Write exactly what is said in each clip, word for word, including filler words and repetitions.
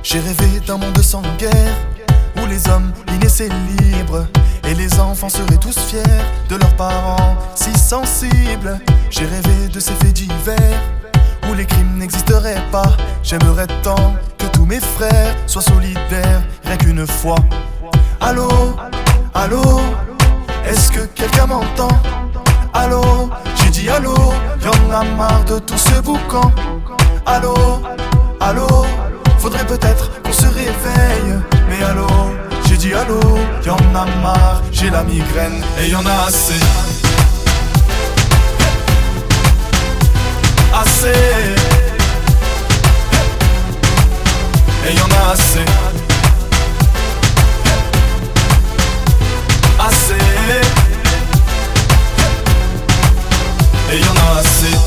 J'ai rêvé d'un monde sans guerre, où les hommes naissaient libres, et les enfants seraient tous fiers de leurs parents si sensibles. J'ai rêvé de ces faits divers, où les crimes n'existeraient pas. J'aimerais tant que tous mes frères soient solidaires, rien qu'une fois. Allô, allô, est-ce que quelqu'un m'entend? Allô, j'ai dit allô, y'en a marre de tout ce boucan. Allô, allô, faudrait peut-être qu'on se réveille. Mais allô, j'ai dit allô, y'en a marre, j'ai la migraine et y'en a assez. Assez. Et y'en a assez. Assez. Et y'en a assez.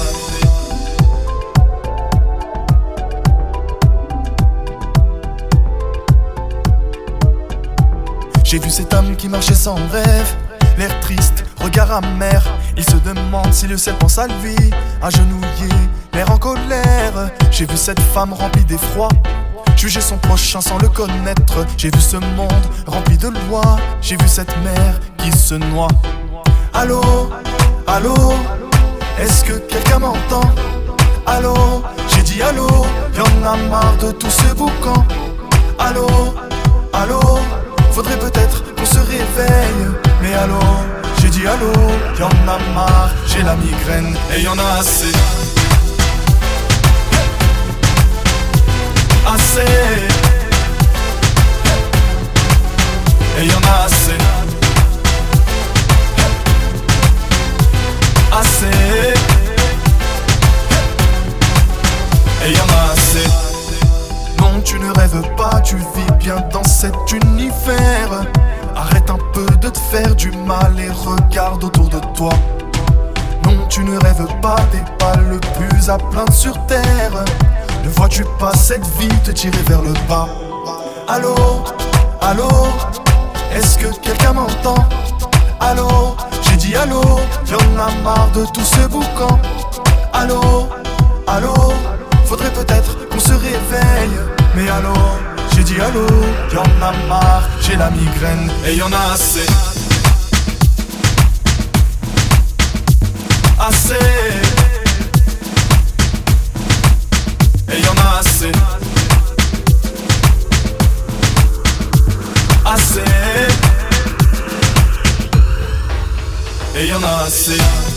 J'ai vu cet homme qui marchait sans rêve, l'air triste, regard amer. Il se demande si le ciel pense à lui, agenouillé, l'air en colère. J'ai vu cette femme remplie d'effroi, juger son prochain sans le connaître. J'ai vu ce monde rempli de lois, j'ai vu cette mère qui se noie. Allô, allô, est-ce que quelqu'un m'entend? Allô, j'ai dit allô, y'en a marre de tout ce boucan. Allô, allô, faudrait peut-être qu'on se réveille. Mais allô, j'ai dit allô, y'en a marre, j'ai la migraine et y'en a assez. Assez. Et y'en a assez. Assez. Et y'en a assez. Non, tu ne rêves pas, tu vis bien dans cet univers. Arrête un peu de te faire du mal et regarde autour de toi. Non, tu ne rêves pas, t'es pas le plus à plaindre sur terre. Ne vois-tu pas cette vie te tirer vers le bas? Allô, allô, est-ce que quelqu'un m'entend? Allô, j'ai dit allô, y'en a marre de tout ce boucan. Allô, allô, faudrait peut-être qu'on se réveille. Mais allô, j'ai dit allô, y'en a marre, j'ai la migraine et y'en a assez. Assez. Et y'en a assez. Assez. Et y'en a assez.